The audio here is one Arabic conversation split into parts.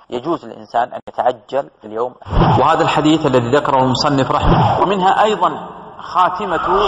يجوز للإنسان أن يتعجل في اليوم. وهذا الحديث الذي ذكره المصنف رحمه الله، ومنها أيضا خاتمة.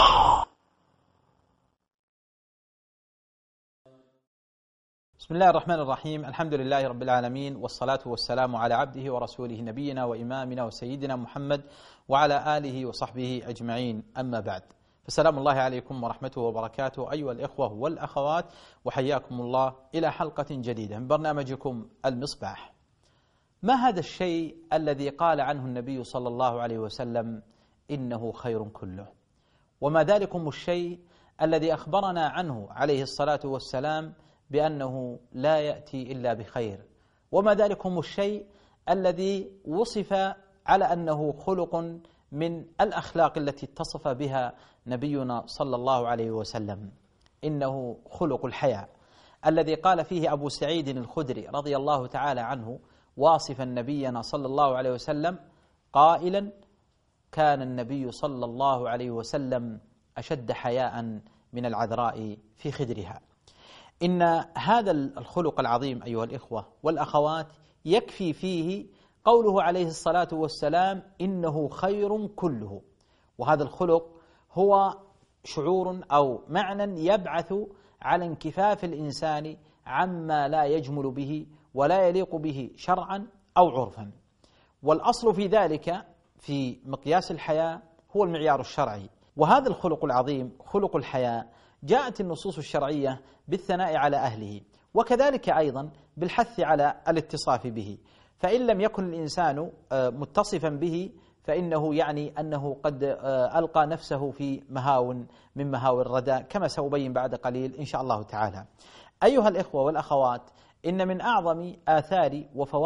بسم الله الرحمن الرحيم. الحمد لله رب العالمين، والصلاة والسلام على عبده ورسوله نبينا وإمامنا وسيدنا محمد وعلى آله وصحبه أجمعين، أما بعد، فسلام الله عليكم ورحمته وبركاته أيها الإخوة والأخوات، وحياكم الله إلى حلقة جديدة من برنامجكم المصباح. ما هذا الشيء الذي قال عنه النبي صلى الله عليه وسلم إنه خير كله؟ وما ذلكم الشيء الذي أخبرنا عنه عليه الصلاة والسلام بأنه لا يأتي إلا بخير؟ وما ذلكم الشيء الذي وصف على أنه خلق من الأخلاق التي اتصف بها نبينا صلى الله عليه وسلم؟ إنه خلق الحياء، الذي قال فيه أبو سعيد الخدري رضي الله تعالى عنه واصفا نبينا صلى الله عليه وسلم قائلا: كان النبي صلى الله عليه وسلم أشد حياء من العذراء في خدرها. إن هذا الخلق العظيم أيها الإخوة والأخوات يكفي فيه قوله عليه الصلاة والسلام إنه خير كله. وهذا الخلق هو شعور أو معنى يبعث على انكفاف الإنسان عما لا يجمل به ولا يليق به شرعا أو عرفا. والأصل في ذلك في مقياس الحياء هو المعيار الشرعي. وهذا الخلق العظيم خلق الحياء جاءت النصوص الشرعية بالثناء على أهله، وكذلك أيضا بالحث على الاتصاف به. فإن لم يكن الإنسان متصفا به فإنه يعني أنه قد ألقى نفسه في مهاو من مهاوي الردى، كما سأبين بعد قليل إن شاء الله تعالى. أيها الإخوة والأخوات، إن من أعظم آثار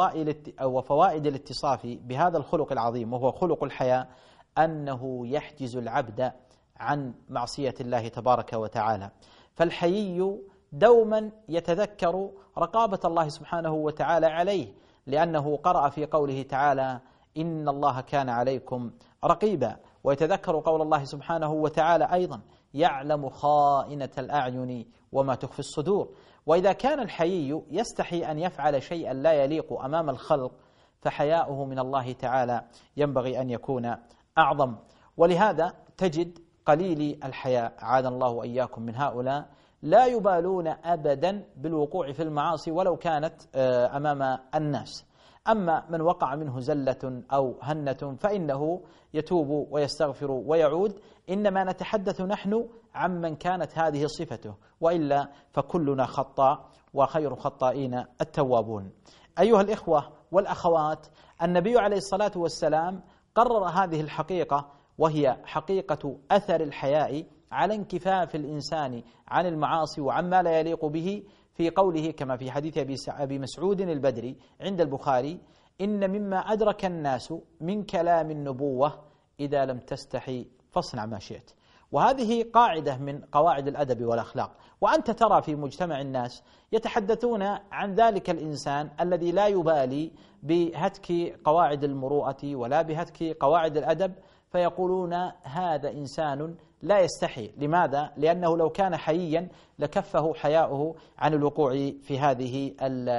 وفوائد الاتصاف بهذا الخلق العظيم وهو خلق الحياء أنه يحجز العبد عن معصية الله تبارك وتعالى. فالحيي دوما يتذكر رقابة الله سبحانه وتعالى عليه، لأنه قرأ في قوله تعالى: إن الله كان عليكم رقيبا. ويتذكر قول الله سبحانه وتعالى أيضا: يعلم خائنة الأعين وما تخفي الصدور. وإذا كان الحيي يستحي أن يفعل شيئا لا يليق أمام الخلق، فحياؤه من الله تعالى ينبغي أن يكون أعظم. ولهذا تجد قليلي الحياء، عاذنا الله وإياكم من هؤلاء، لا يبالون أبدا بالوقوع في المعاصي ولو كانت أمام الناس. أما من وقع منه زلة أو هنة فإنه يتوب ويستغفر ويعود. إنما نتحدث نحن عمن كانت هذه صفته، وإلا فكلنا خطاء وخير خطائين التوابون. أيها الإخوة والأخوات، النبي عليه الصلاة والسلام قرر هذه الحقيقة، وهي حقيقة أثر الحياء على انكفاف الإنسان عن المعاصي وعما لا يليق به، في قوله كما في حديث أبي مسعود البدري عند البخاري: إن مما أدرك الناس من كلام النبوة إذا لم تستحي فاصنع ما شئت. وهذه قاعدة من قواعد الأدب والأخلاق. وأنت ترى في مجتمع الناس يتحدثون عن ذلك الإنسان الذي لا يبالي بهتك قواعد المروءة ولا بهتك قواعد الأدب، فيقولون هذا إنسان لا يستحي. لماذا؟ لأنه لو كان حييا لكفه حياؤه عن الوقوع في هذه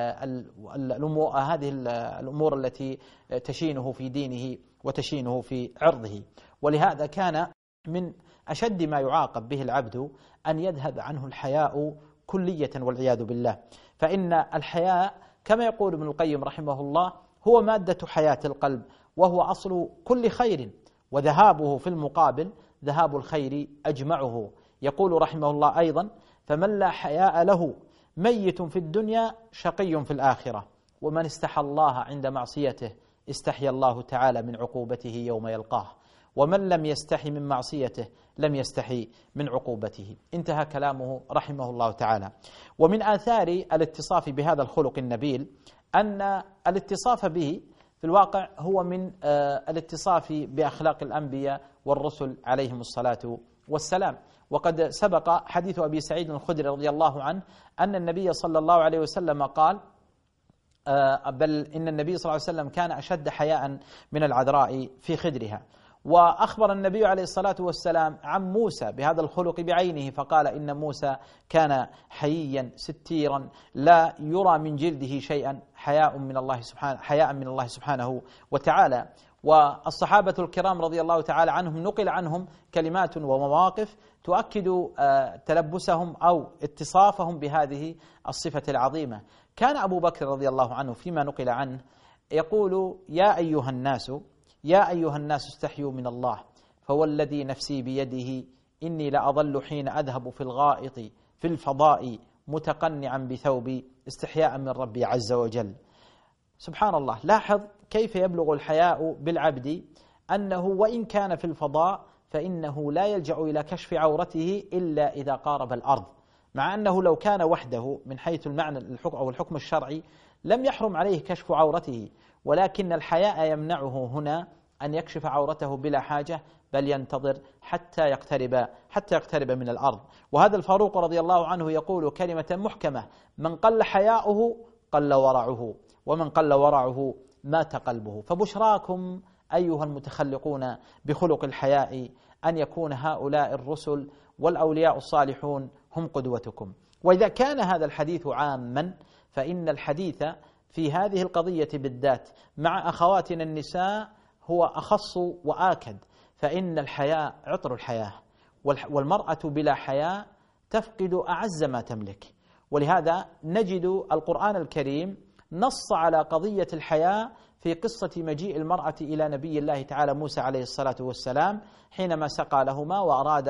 الأمور التي تشينه في دينه وتشينه في عرضه. ولهذا كان من أشد ما يعاقب به العبد أن يذهب عنه الحياء كلية والعياذ بالله. فإن الحياء كما يقول ابن القيم رحمه الله هو مادة حياة القلب، وهو أصل كل خير، وذهابه في المقابل ذهاب الخير أجمعه. يقول رحمه الله أيضا: فمن لا حياء له ميت في الدنيا شقي في الآخرة، ومن استحى الله عند معصيته استحيا الله تعالى من عقوبته يوم يلقاه، ومن لم يستحي من معصيته لم يستحي من عقوبته. انتهى كلامه رحمه الله تعالى. ومن آثار الاتصاف بهذا الخلق النبيل أن الاتصاف به في الواقع هو من الاتصاف بأخلاق الأنبياء والرسل عليهم الصلاة والسلام. وقد سبق حديث أبي سعيد الخدري رضي الله عنه أن النبي صلى الله عليه وسلم قال: بل إن النبي صلى الله عليه وسلم كان أشد حياء من العذراء في خدرها. وأخبر النبي عليه الصلاة والسلام عن موسى بهذا الخلق بعينه، فقال إن موسى كان حييا ستيرا لا يرى من جلده شيئا، حياء من الله سبحانه وتعالى. والصحابة الكرام رضي الله تعالى عنهم نقل عنهم كلمات ومواقف تؤكد تلبسهم أو اتصافهم بهذه الصفة العظيمة. كان أبو بكر رضي الله عنه فيما نقل عنه يقول: يا أيها الناس استحيوا من الله، فوالذي نفسي بيده إني لأظل حين أذهب في الغائط في الفضاء متقنعا بثوبي استحياء من ربي عز وجل. سبحان الله، لاحظ كيف يبلغ الحياء بالعبد أنه وإن كان في الفضاء فإنه لا يلجأ إلى كشف عورته إلا إذا قارب الأرض، مع أنه لو كان وحده من حيث المعنى أو الحكم الشرعي لم يحرم عليه كشف عورته، ولكن الحياء يمنعه هنا أن يكشف عورته بلا حاجة، بل ينتظر حتى يقترب من الأرض. وهذا الفاروق رضي الله عنه يقول كلمة محكمة: من قل حياؤه قل ورعه، ومن قل ورعه مات قلبه. فبشراكم أيها المتخلقون بخلق الحياء أن يكون هؤلاء الرسل والأولياء الصالحون هم قدوتكم. وإذا كان هذا الحديث عاما، فإن الحديث في هذه القضية بالذات مع أخواتنا النساء هو أخص وآكد، فإن الحياء عطر الحياة، والمرأة بلا حياء تفقد أعز ما تملك. ولهذا نجد القرآن الكريم نص على قضية الحياء في قصة مجيء المرأة إلى نبي الله تعالى موسى عليه الصلاة والسلام حينما سقى لهما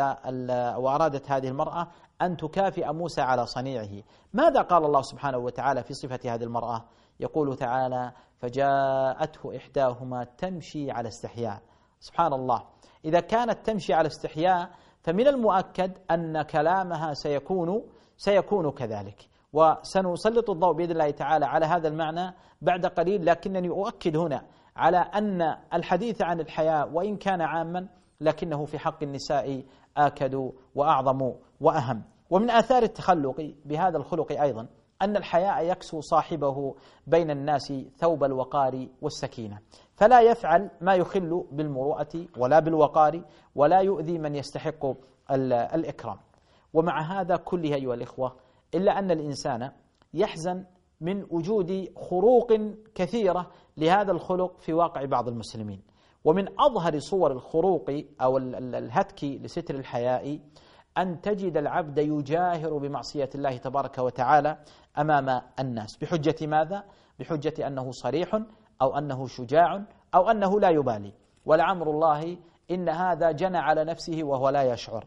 وأرادت هذه المرأة أن تكافئ موسى على صنيعه. ماذا قال الله سبحانه وتعالى في صفة هذه المرأة؟ يقول تعالى: فجاءته إحداهما تمشي على استحياء. سبحان الله، إذا كانت تمشي على استحياء فمن المؤكد أن كلامها سيكون كذلك. وسنسلط الضوء بإذن الله تعالى على هذا المعنى بعد قليل، لكنني أؤكد هنا على أن الحديث عن الحياء وإن كان عاما لكنه في حق النساء آكد وأعظم وأهم. ومن آثار التخلق بهذا الخلق أيضا أن الحياء يكسو صاحبه بين الناس ثوب الوقار والسكينة، فلا يفعل ما يخل بالمروءة ولا بالوقار، ولا يؤذي من يستحق الإكرام. ومع هذا كله أيها الإخوة، إلا أن الإنسان يحزن من وجود خروق كثيرة لهذا الخلق في واقع بعض المسلمين. ومن أظهر صور الخروق أو الهتك لستر الحياء أن تجد العبد يجاهر بمعصية الله تبارك وتعالى أمام الناس بحجة ماذا؟ بحجة أنه صريح أو أنه شجاع أو أنه لا يبالي. ولعمر الله إن هذا جنى على نفسه وهو لا يشعر،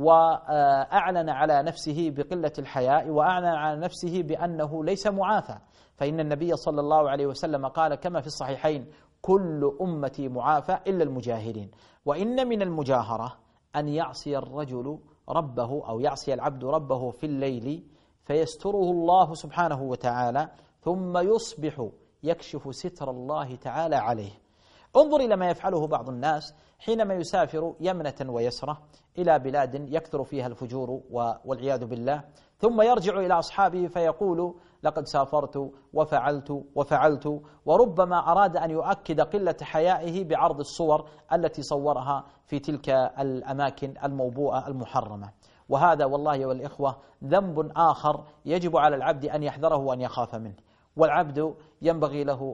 وأعلن على نفسه بقلة الحياء، وأعلن على نفسه بأنه ليس معافى. فإن النبي صلى الله عليه وسلم قال كما في الصحيحين: كل أمتي معافى إلا المجاهرين. وإن من المجاهرة أن يعصي الرجل ربه أو يعصي العبد ربه في الليل فيستره الله سبحانه وتعالى، ثم يصبح يكشف ستر الله تعالى عليه. انظر إلى ما يفعله بعض الناس حينما يسافر يمنة ويسرة إلى بلاد يكثر فيها الفجور والعياذ بالله، ثم يرجع إلى أصحابه فيقول: لقد سافرت وفعلت، وربما أراد أن يؤكد قلة حيائه بعرض الصور التي صورها في تلك الأماكن الموبوءة المحرمة. وهذا والله والإخوة ذنب آخر يجب على العبد أن يحذره وأن يخاف منه. والعبد ينبغي له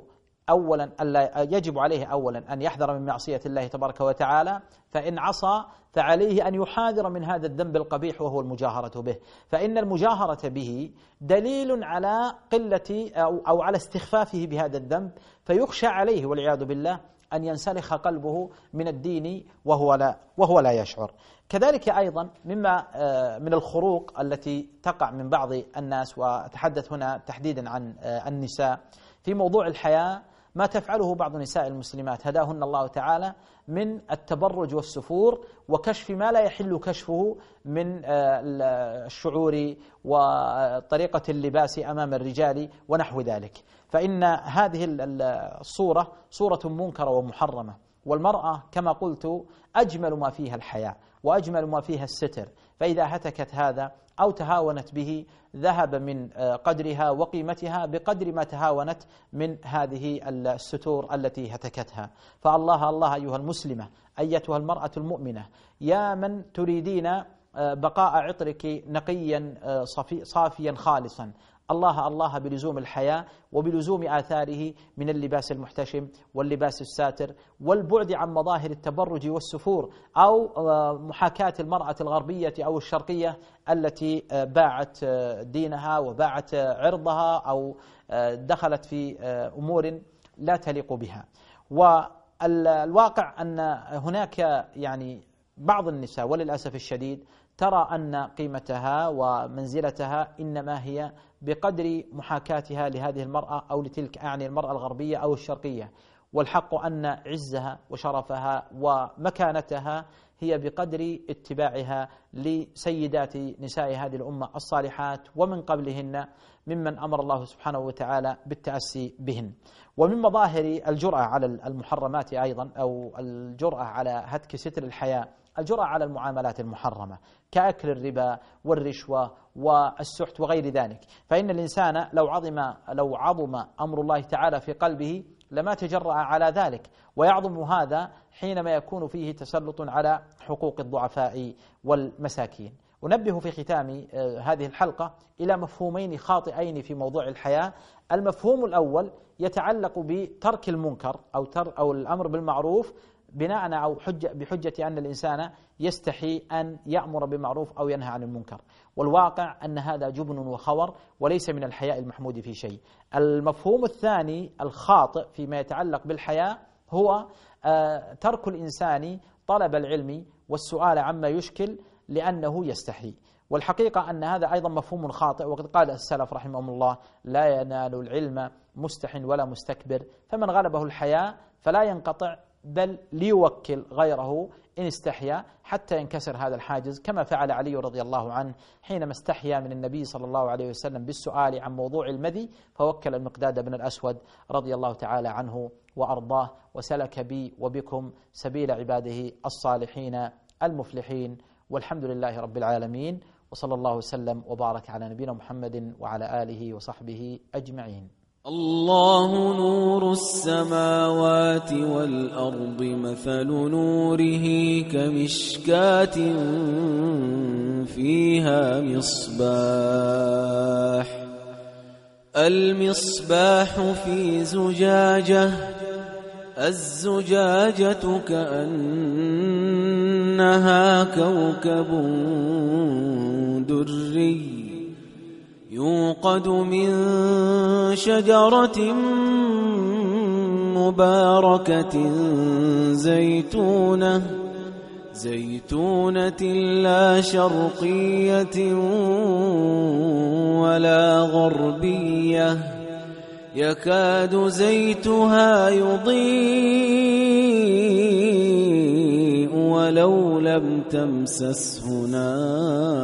يجب عليه أولا أن يحذر من معصية الله تبارك وتعالى، فإن عصى فعليه أن يحاذر من هذا الذنب القبيح وهو المجاهرة به، فإن المجاهرة به دليل على قلة أو على استخفافه بهذا الذنب، فيخشى عليه والعياذ بالله أن ينسلخ قلبه من الدين وهو لا يشعر. كذلك أيضا من الخروق التي تقع من بعض الناس، وأتحدث هنا تحديدا عن النساء في موضوع الحياء، ما تفعله بعض نساء المسلمات هداهن الله تعالى من التبرج والسفور وكشف ما لا يحل كشفه من الشعور وطريقة اللباس أمام الرجال ونحو ذلك. فإن هذه الصورة صورة منكرة ومحرمة، والمرأة كما قلت أجمل ما فيها الحياء وأجمل ما فيها الستر، فإذا هتكت هذا أو تهاونت به ذهب من قدرها وقيمتها بقدر ما تهاونت من هذه الستور التي هتكتها. فالله الله أيها المسلمة، أيتها المرأة المؤمنة، يا من تريدين بقاء عطرك نقيا صافيا خالصا، الله الله بلزوم الحياة وبلزوم آثاره من اللباس المحتشم واللباس الساتر، والبعد عن مظاهر التبرج والسفور أو محاكاة المرأة الغربية أو الشرقية التي باعت دينها وباعت عرضها أو دخلت في أمور لا تليق بها. والواقع أن هناك يعني بعض النساء وللأسف الشديد ترى أن قيمتها ومنزلتها إنما هي بقدر محاكاتها لهذه المرأة أو لتلك، أعني المرأة الغربية أو الشرقية، والحق أن عزها وشرفها ومكانتها هي بقدر اتباعها لسيدات نساء هذه الأمة الصالحات ومن قبلهن ممن أمر الله سبحانه وتعالى بالتأسي بهن. ومن مظاهر الجرأة على المحرمات أيضا أو الجرأة على هتك ستر الحياة الجرأة على المعاملات المحرمة كأكل الربا والرشوة والسحت وغير ذلك. فإن الإنسان لو عظم أمر الله تعالى في قلبه لما تجرأ على ذلك، ويعظم هذا حينما يكون فيه تسلط على حقوق الضعفاء والمساكين. أنبه في ختام هذه الحلقة إلى مفهومين خاطئين في موضوع الحياة. المفهوم الأول يتعلق بترك المنكر أو الأمر بالمعروف بناء أو بحجة أن الإنسان يستحي أن يأمر بالمعروف أو ينهى عن المنكر، والواقع أن هذا جبن وخور وليس من الحياء المحمود في شيء. المفهوم الثاني الخاطئ فيما يتعلق بالحياء هو ترك الإنسان طلب العلم والسؤال عما يشكل لأنه يستحي، والحقيقة أن هذا أيضا مفهوم خاطئ. وقد قال السلف رحمهم الله: لا ينال العلم مستح ولا مستكبر، فمن غلبه الحياء فلا ينقطع بل ليوكل غيره إن استحيا حتى ينكسر هذا الحاجز، كما فعل علي رضي الله عنه حينما استحيا من النبي صلى الله عليه وسلم بالسؤال عن موضوع المذي، فوكل المقداد بن الأسود رضي الله تعالى عنه وأرضاه، وسلك بي وبكم سبيل عباده الصالحين المفلحين. والحمد لله رب العالمين، وصلى الله وسلم وبارك على نبينا محمد وعلى آله وصحبه أجمعين. الله نور السماوات والأرض، مثل نوره كمشكاة فيها مصباح، المصباح في زجاجة، الزجاجة كأنها كوكب دري يوقد من شجرة مباركة زيتونة لا شرقية ولا غربية، يكاد زيتها يضيء ولو لم تمسسه نار،